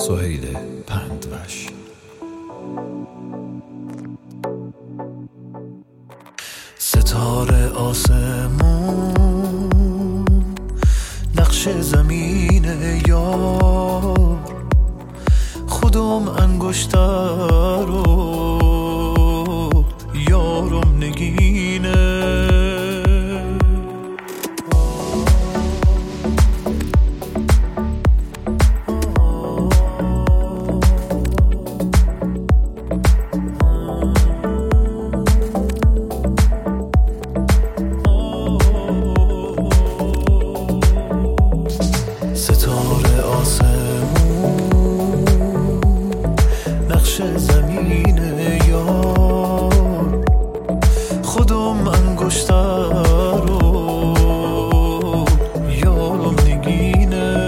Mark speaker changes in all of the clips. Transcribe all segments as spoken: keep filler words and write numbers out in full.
Speaker 1: سهیل پندوش.
Speaker 2: ستاره آسمون نقش زمین یار، خودم انگشتر رو یارم نگینه. ستاره آسمون نقش زمین یار، خودم انگشتر رو یارم نگینه.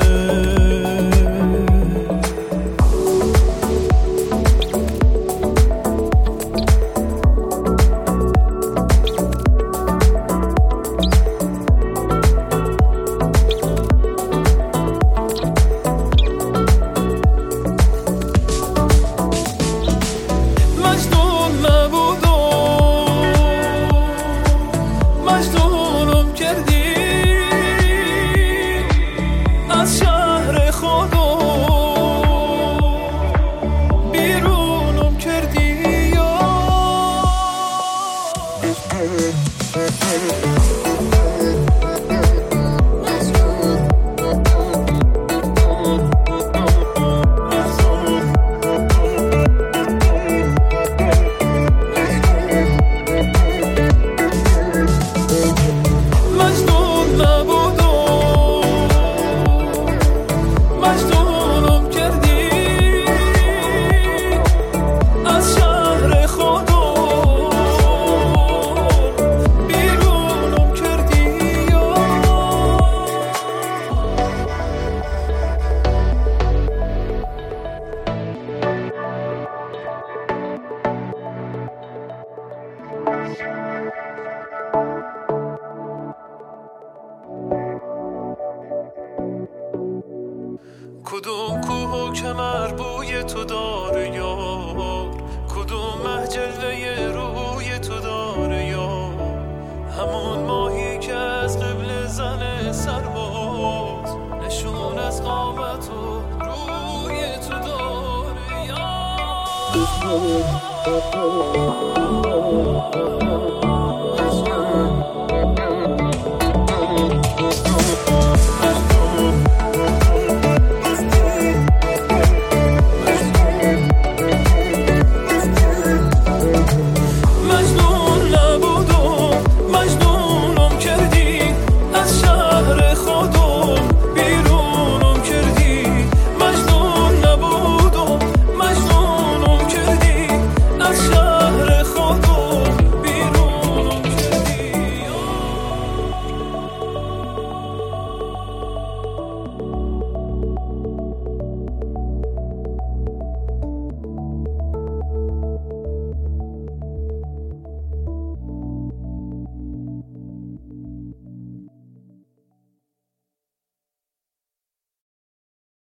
Speaker 2: کدوم کوه و کمر بوی تو داره یار، کدوم مهجله روی تو داره یار، همون ماهی که از قبل زن سرباز، نشون از قامت و روی تو داره یار.